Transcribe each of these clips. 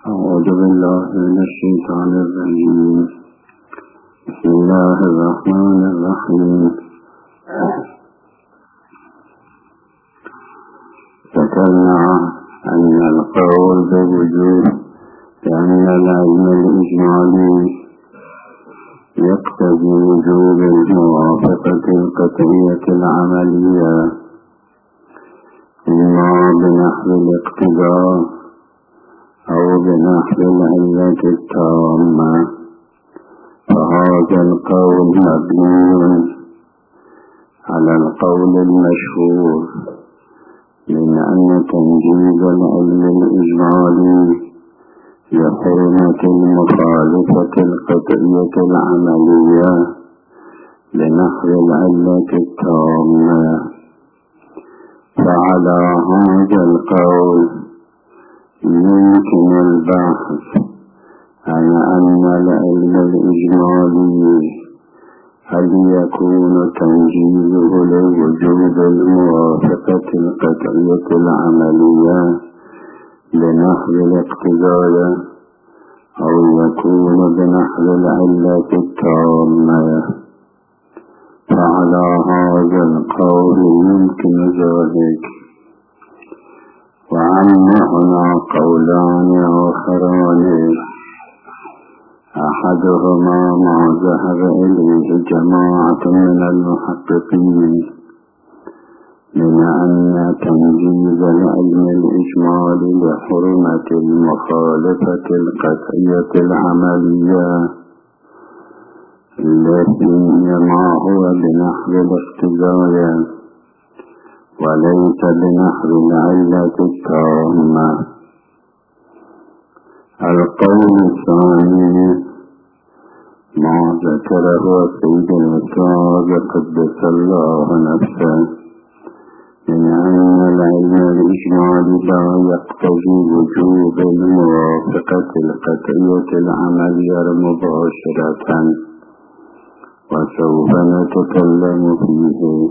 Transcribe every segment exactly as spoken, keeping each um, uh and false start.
أعوذ بالله من الشيطان الرجيم. بسم الله الرحمن الرحيم. ذكرنا أن القول بوجود لأن العلم الإجمالي يقتضي وجوب الموافقة القطعية العملية إما بنحو الاقتضاء أو بنحو العلة التامة، فهذا القول مبني على القول المشهور من أن تنجيز العلم الإجمالي لحرمة المخالفة القطعية العملية لنحو العلة التامة. فعلى هذا القول يمكن البحث عن أن العلم الإجمالي هل يكون تنجيزه لوجود الموافقة القطعية العملية لنحو الاقتضاء أو يكون بنحو العلة التامة. فعلى هذا القول يمكن ذلك. وأما هنا قولان آخران، أحدهما ما ذهب إليه جماعة من المحققين من أن تنجيز العلم الإجمالي لحرمة المخالفة القطعية العملية التي إنما هو بنحو الاقتضاء وليس بنحو العلة التامة. القول الثاني ما ذكره سيد الأستاذ قدس الله نفسه من أن العلم الإجمالي لا يقتضي وجوب الموافقة القطعية العملية مباشرة، وسوف نتكلم فيه.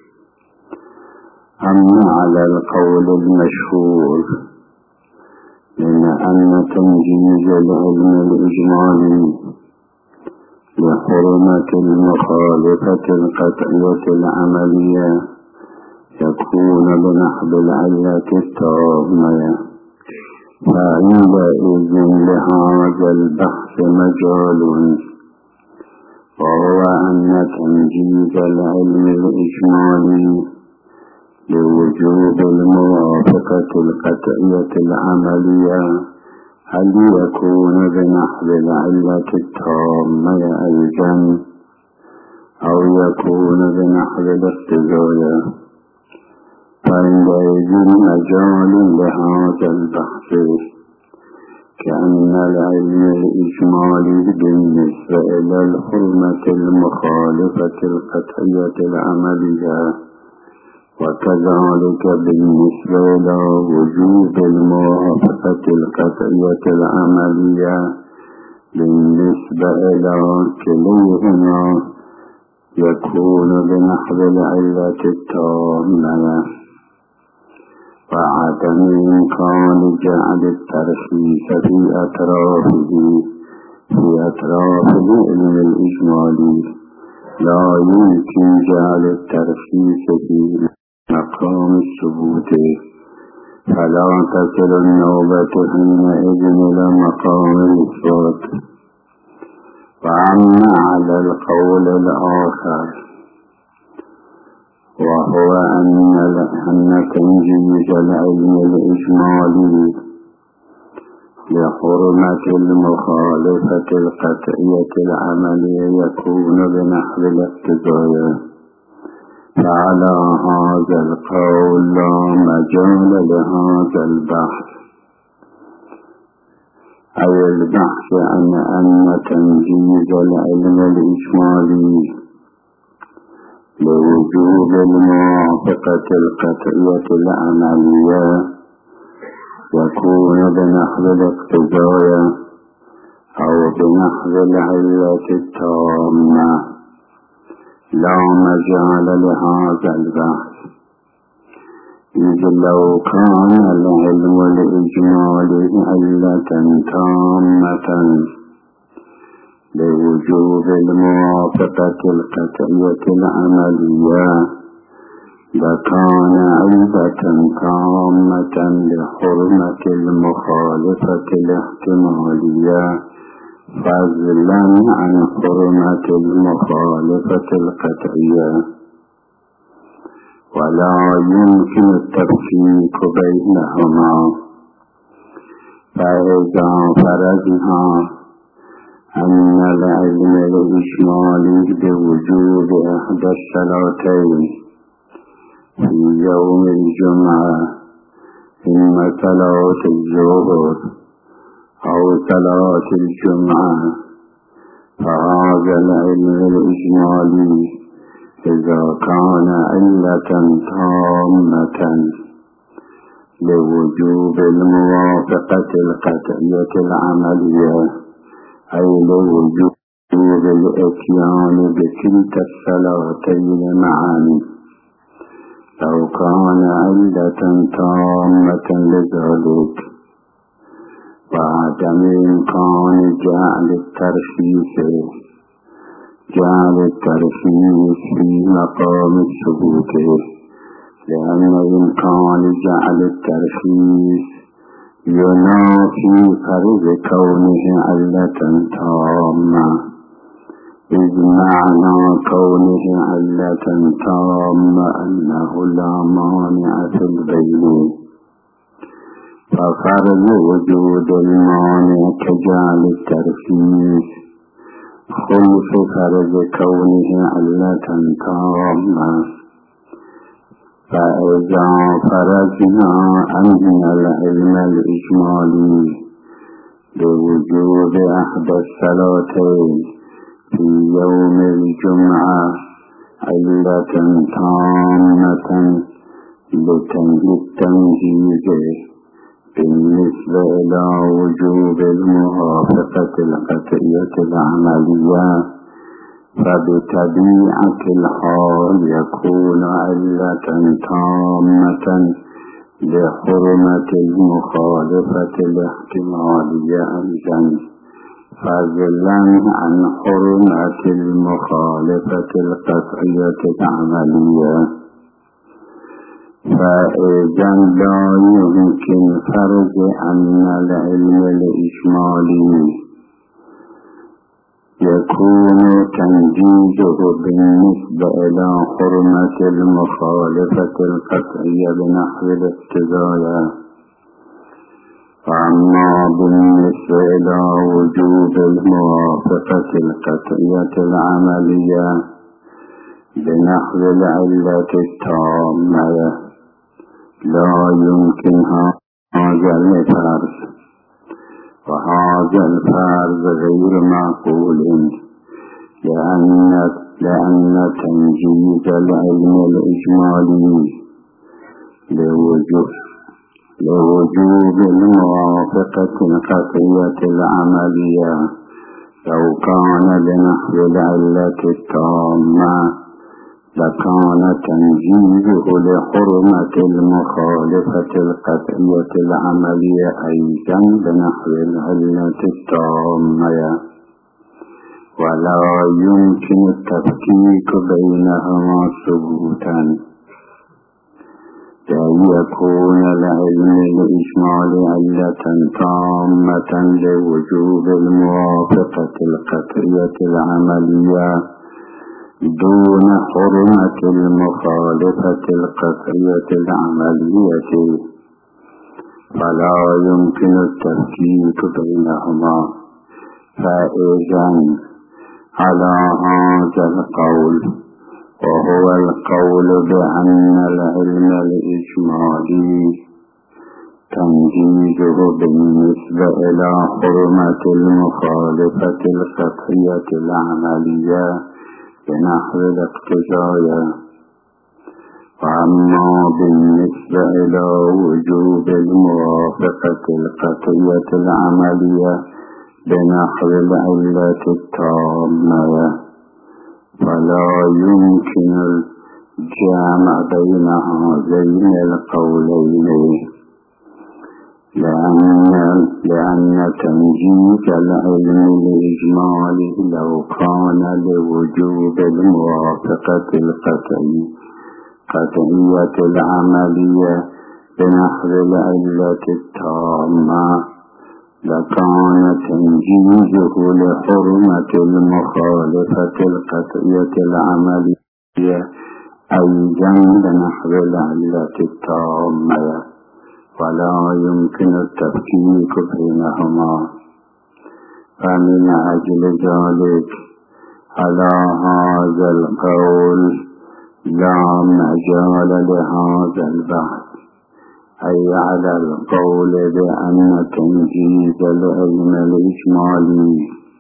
أما على القول المشهور من أن تنجيز العلم الإجمالي لحرمة المخالفة القطعية العملية يكون بنحو العلة التامة، فعندئذ لهذا البحث مجال، وهو أن تنجيز العلم الإجمالي لوجوب الموافقة القطعية العملية هل يكون بنحو العلة التامة أيضا أو يكون بنحو الاقتضاء، فعندئذ مجال لهذا البحث، كأن العلم الإجمالي بالنسبة إلى الحرمة المخالفة القطعية العملية وكذلك بالنسبة إلى وجوب الموافقة القطعية العملية بالنسبة إلى كليهما يكون بنحو العلة التامة، وعدم إمكان جعل الترخيص في أطرافه في أطراف العلم الإجمالي لا يمكن جعل الترخيص في مقام الثبوت، فلا تصل النوبة حينئذ إلى مقام الإثبات. وأما على القول الآخر وهو أن أن تنجيز العلم الإجمالي لحرمة المخالفة القطعية العملية يكون بنحو الاقتضاء، فعلى هذا القول لا مجال لهذا البحث، أي البحث عن أن تنجيز العلم الإجمالي لوجوب الموافقة القطعية العملية يكون بنحو الاقتضاء أو بنحو العلة التامة، لا مجال لهذا البحث، إذ لو كان العلم الإجمالي علة تامة لوجوب الموافقة القطعية العملية لكان علة تامة لحرمة المخالفة الاحتمالية فضلا عن حرمة المخالفة القطعية، ولا يمكن التفكيك بينهما. فإذا فرضنا أن العلم الإجمالي بوجوب إحدى الصلاتين في يوم الجمعة إما صلاة الظهر أو صلاة الجمعة، فهذا العلم الإجمالي إذا كان علة تامة لوجوب الموافقة القطعية العملية، أي لوجوب الإتيان بكلتا الصلاتين معا، لو كان علة تامة لذلك، وعدم إمكان جعل الترخيص جعل الترخيص في مقام الثبوت، لأن إمكان جعل الترخيص ينافي فرض كونه علة تامة، إذ معنى كونه علة تامة أنه لا مانع في البين، ففرض وجود المانع كجعل الترخيص خلف فرض كونه علة تامة. فإذا فرضنا أن العلم الإجمالي بوجوب أحد الصلاتين في يوم الجمعة علة تامة للتمييز بالنسبة إلى وجوب الموافقة القطعية العملية، فبطبيعة الحال يكون علة تامة لحرمة المخالفة الاحتمالية أيضا، فضلا عن حرمة المخالفة القطعية العملية. فإذا لا يمكن فرض أن العلم الإجمالي يكون تنجيزه بالنسبة إلى حرمة المخالفة القطعية بنحو الاقتضاء، وأما بالنسبة إلى وجوب الموافقة القطعية العملية بنحو العلة التامة لا يمكن هذا الفرض، وهذا الفرض غير معقول، لأن لأن تنجيز العلم الإجمالي لوجوب لوجوب الموافقة القطعية العملية لو كان بنحو العلة التامة لكان تنجيزه لحرمة المخالفة القطعية العملية أيضا بنحو العلة التامة، ولا يمكن التفكيك بينهما ثبوتا، كي يكون العلم الإجمالي علة تامة لوجوب الموافقة القطعية العملية دون حرمة المخالفة القطعية العملية، فلا يمكن التفكيك بينهما. فإذا على هذا القول، وهو القول بأن العلم الإجمالي تنجيزه بالنسبة إلى حرمة المخالفة القطعية العملية بنحو الاقتضاء، وأما بالنسبة إلى وجوب الموافقة القطعية العملية بنحو العلة التامة فلا يمكن جامع بين هذين القولين، لأن, لأن تنجيز العلم الإجمالي لو كان لوجوب الموافقة القطعية قطعية العملية بنحو العلة التامة لكان تنجيزه لحرمة المخالفة القطعية العملية أيضا بنحو العلة التامة، ولا يمكن التفكيك بينهما. فمن أجل ذلك على هذا القول لا مجال لهذا البحث، أي على القول بأن تنجيز العلم الإجمالي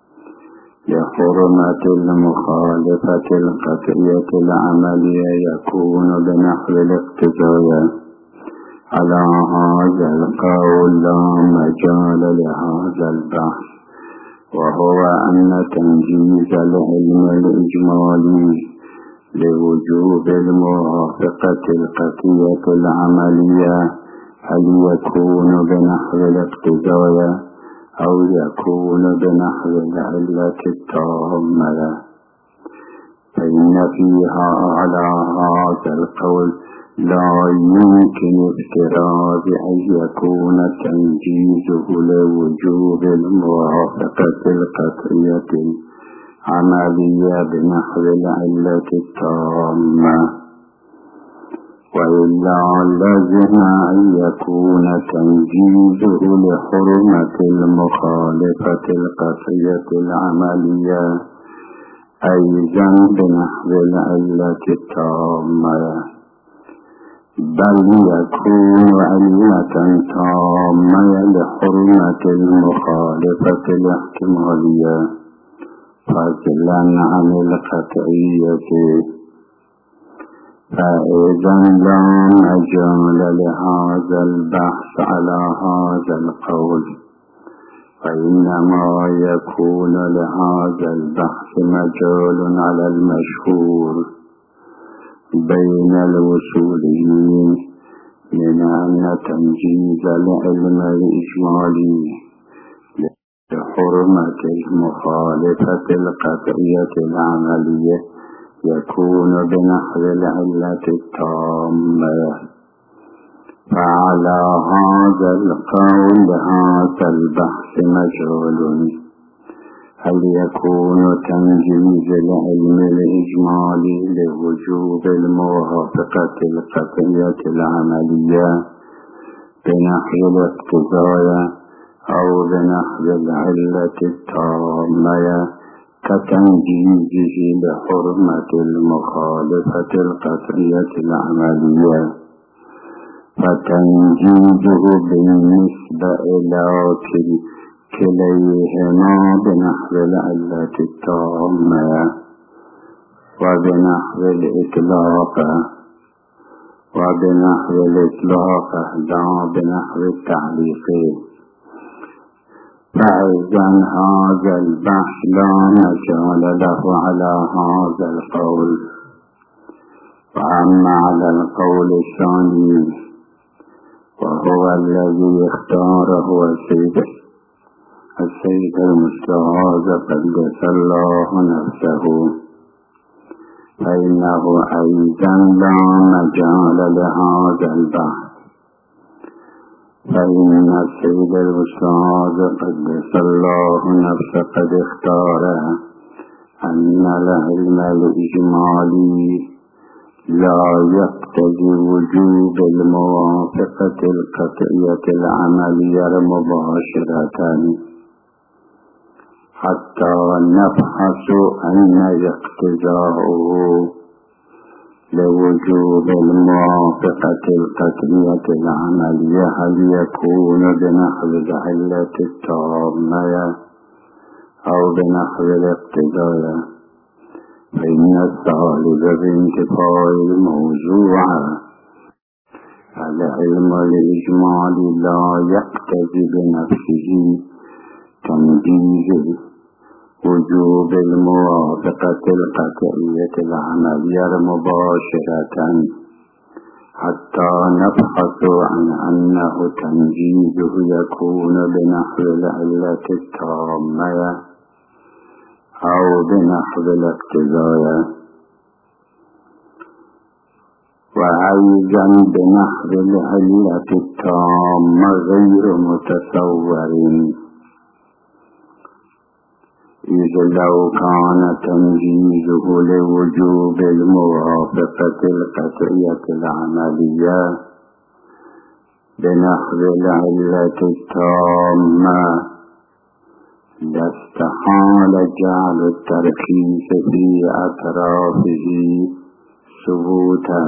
لحرمة المخالفة القطعية العملية يكون بنحو الاقتضاء. على هذا القول لا مجال لهذا البحث، وهو أن تنجيز العلم الإجمالي لوجوب الموافقة القطعية العملية هل يكون بنحو الاقتضاء أو يكون بنحو العلة التامة، فإن فيها على هذا القول لا يمكن افتراض أن يكون تنجيزه لوجوب الموافقة القطعية العملية بنحو العلة التامة، وإلا لازم أن يكون تنجيزه لحرمة المخالفة القطعية العملية أيضا بنحو العلة التامة، بل يكون علة تامة لحرمة المخالفة الاحتمالية فضلا عن القطعية. فإذا لا مجال لهذا البحث على هذا القول، فإنما يكون لهذا البحث مجال على المشهور بين الوصوليين من أن تنجيز العلم الإجمالي لحرمة المخالفة القطعية العملية يكون بنحو العلة التامة. فعلى هذا القول هذا البحث مجال، هل يكون تنجيز العلم الإجمالي لوجوب الموافقة القطعية العملية بنحو الاقتضاء أو بنحو العلة التامة كتنجيزه لحرمة المخالفة القطعية العملية، فتنجيزه بالنسبة إلى كليهما بنحو العلة التامة وبنحو الإطلاق وبنحو الإطلاق لا بنحو التعليق. فإذا هذا البحث لا مجال له على هذا القول. وأما على القول الثاني وهو الذي اختاره السيد السيد المستعاذ قدس الله نفسه، فإنه أيضا لا مجال لهذا البحث، فإن السيد المستعاذ قدس الله نفسه قد اختار أن العلم الإجمالي لا يقتضي وجوب الموافقة القطعية العملية مباشرة، حتى نبحث أن اقتضاؤه لوجوب الموافقة القطعية العملية هل يكون بنحو العلة التامة أو بنحو الاقتضاء. فإن الطالب بانتفاع الموضوع العلم الإجمالي لا يقتضي بنفسه تنجيز لوجوب الموافقة القطعية العملية مباشرة حتى نبحث عن أنه تنجيزه يكون بنحو العلة التامة أو بنحو الاقتضاء، وأيضا بنحو العلة التامة غير متصور، إذ لو كان تنجيزه لوجوب الموافقة القطعية العملية بنحو العلة التامة لاستحال جعل الترخيص في أطرافه ثبوتا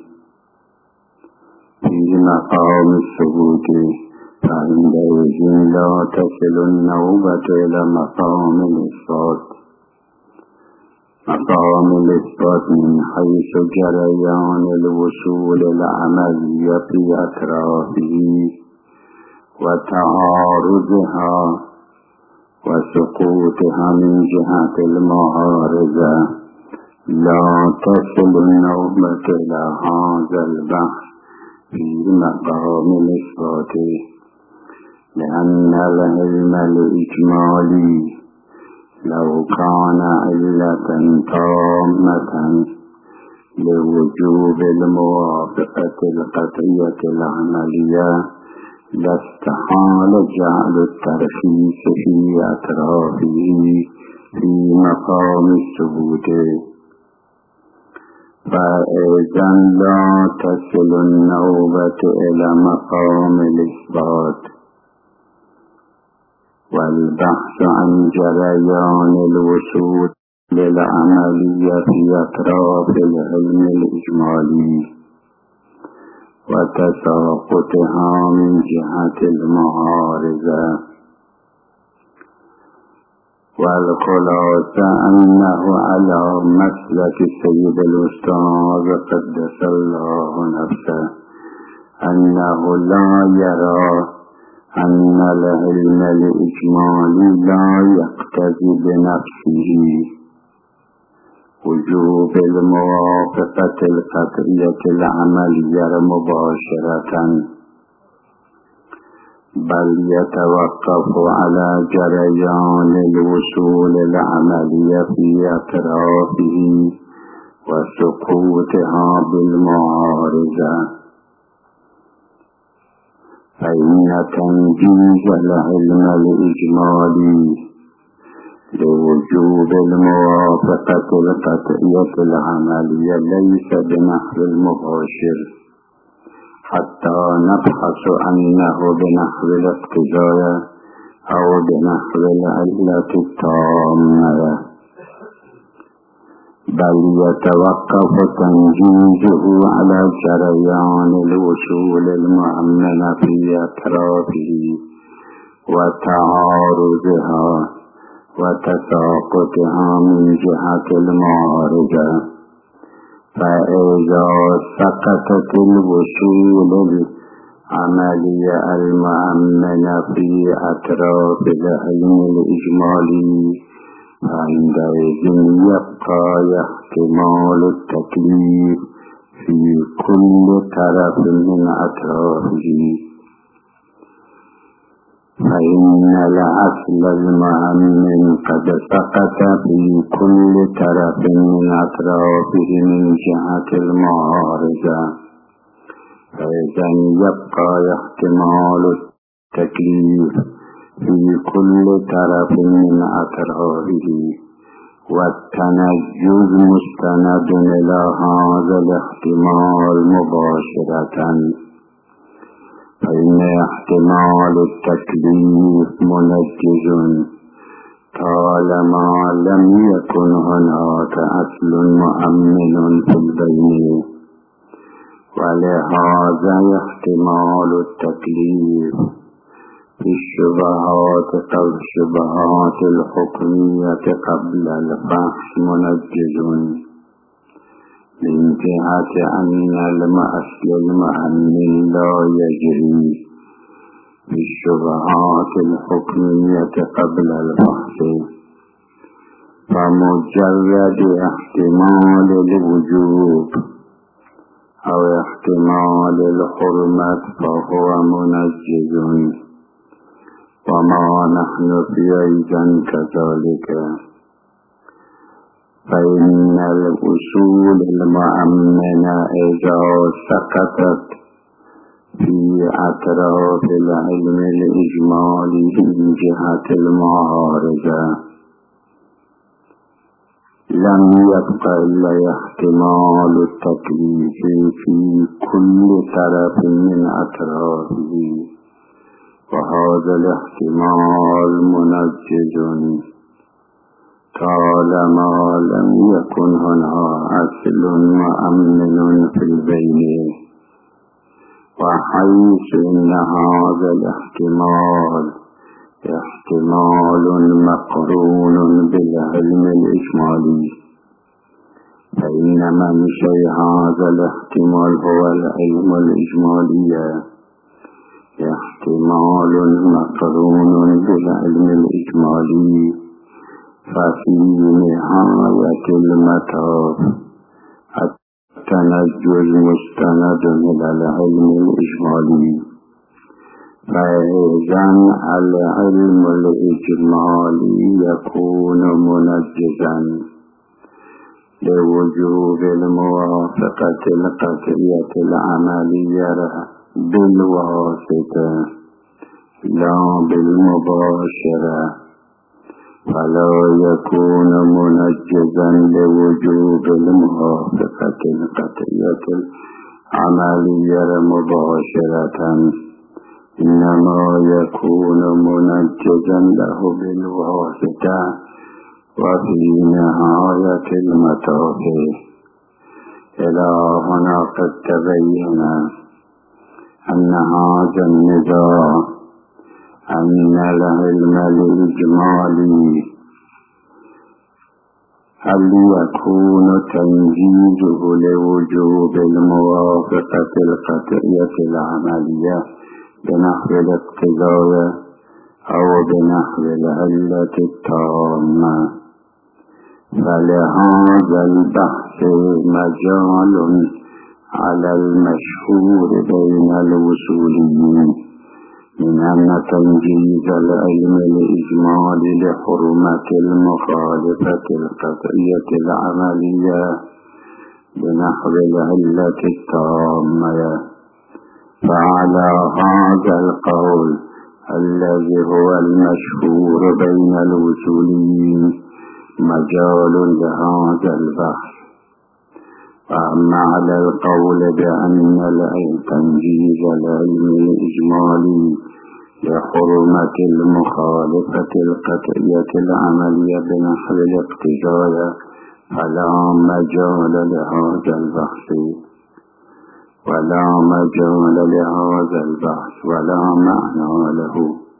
في مقام الثبوت، فعندئذ لا تصل النوبة إلى مقام الإثبات. مقام الإثبات من حيث جريان الوصول العملي في أطرافه وتعارضها وسقوطها من جهة المعارضة، لا تصل النوبة إلى هذا البحث في مقام الإثبات، لأن العلم الإجمالي لو كان علة تامة لوجوب الموافقة القطعية العملية لاستحال جعل الترخيص في أطرافه في مقام الثبوت، فإذا لا تصل النوبة إلى مقام الإثبات، والبحث عن جريان الوصول للعملية في أطراف العلم الإجمالي وتساقطها من جهة المعارضة. والخلاصة أنه على مسلك السيد الأستاذ قدس الله نفسه أنه لا يرى أن العلم الإجمالي لا يقتضي بنفسه وجوب الموافقة القطعية العملية مباشرة، بل يتوقف على جريان الوصول العملية في أطرافه وسقوطها بالمعارضة، فإن تنجيز العلم الإجمالي لوجوب الموافقة القطعية العملية ليس بنحو المباشر حتى نبحث عنه بنحو الاقتضاء أو بنحو العلة التامة، بل يتوقف تنجيزه على جريان الوصول المؤمن في أطرافه وتعارضها وتساقطها من جهة المعارضة، فإذا سقطت الوصول العملية المؤمنة في أطراف العلم الإجمالي، فعندئذ يبقى احتمال التكليف في كل طرف من أطرافه، فإن الأصل المؤمن قد سقط في كل طرف من أطرافه من جهة المعارضة، فإذا يبقى احتمال التكليف في كل طرف من أطرافه، والتنجز مستند إلى هذا الاحتمال مباشرة، فإن احتمال التكليف منجز طالما لم يكن هناك أصل مؤمن في البين، ولهذا احتمال التكليف في الشبهات كالشبهات الحكمية قبل الفحص منجز، من جهة أن الأصل المؤمن لا يجري في الشبهات الحكمية قبل الفحص، فمجرد احتمال الوجوب أو احتمال الحرمة فهو منجز، وما نحن في أيضا كذلك. فإن الأصول المؤمنة إذا سقطت في أطراف العلم الإجمالي من جهة المعارضة لم يبق إلا احتمال التكليف في كل طرف من أطرافه، وهذا الاحتمال منجز طالما لم يكن هنا أصل مؤمن في البين، وحيث إن هذا الاحتمال احتمال مقرون بالعلم الإجمالي، فإن منشأ هذا الاحتمال هو العلم الإجمالي، احتمال مقرون بالعلم الإجمالي، ففي نهاية المطاف التنجز مستند إلى العلم الإجمالي. فإذا العلم الإجمالي يكون منجزا لوجوب الموافقة القطعية العملية بالواسطة لا بالمباشرة، فلا يكون منجزا لوجوب الموافقة القطعية العملية مباشرة، إنما يكون منجزا له بالواسطة. وفي نهاية المطاف إلى هنا قد تبين أن هذا النزاع أن العلم الإجمالي هل يكون تنجيزه لوجوب الموافقة القطعية العملية بنحو الاقتضاء أو بنحو العلة التامة، فلهذا البحث مجال على المشهور بين الوصوليين من أن تنجيز العلم الإجمالي لحرمة المخالفة القطعية العملية بنحو العلة التامة. فعلى هذا القول الذي هو المشهور بين الوصوليين مجال لهذا البحث. وأما على القول بأن تنجيز العلم الإجمالي لحرمة المخالفة القطعية العملية بنحو الاقتضاء فلا مجال لهذا البحث ولا مجال لهذا البحث ولا معنى له.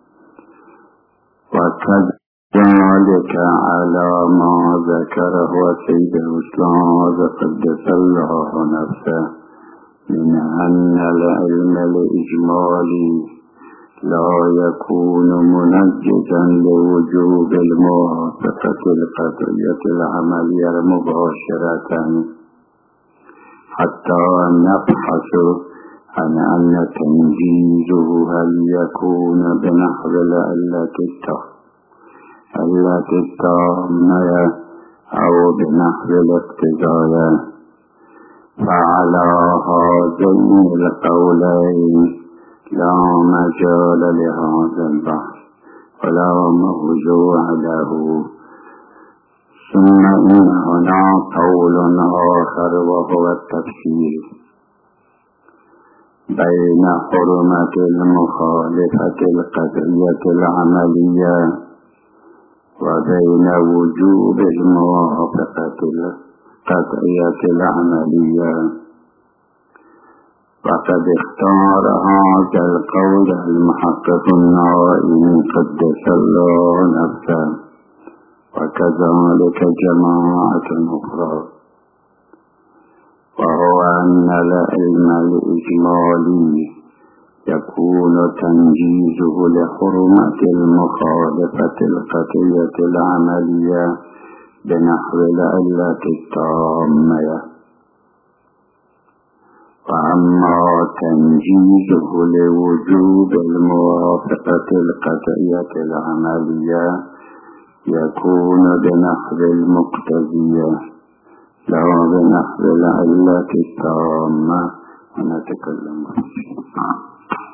وكذلك على ما ذكره سيد الأستاذ قدس الله نفسه من أن العلم الإجمالي لا يكون منجزا لوجوب الموافقة القطعية العملية مباشرة، حتى نبحث عن أن تنجيزه هل يكون بنحو العلة التامة أو بنحو الاقتضاء. فعلى هذين القولين لا مجال لهذا البحث ولا موضوع له. ثم إن هنا قول آخر وهو التفسير بين حرمة المخالفة القطعية العملية وبين وجوب الموافقة القطعية العملية. وقد اختار هذا القول المحقق النائم قدس الله نفسه، وكذلك جماعة أخرى، وهو أن العلم الإجمالي يكون تنجيزه لحرمة المخالفة القطعية العملية بنحو العلة التامة. وأما تنجيزه لوجوب الموافقة القطعية العملية يكون بنحو المقتضية لا بنحو العلة التامة. ونتكلم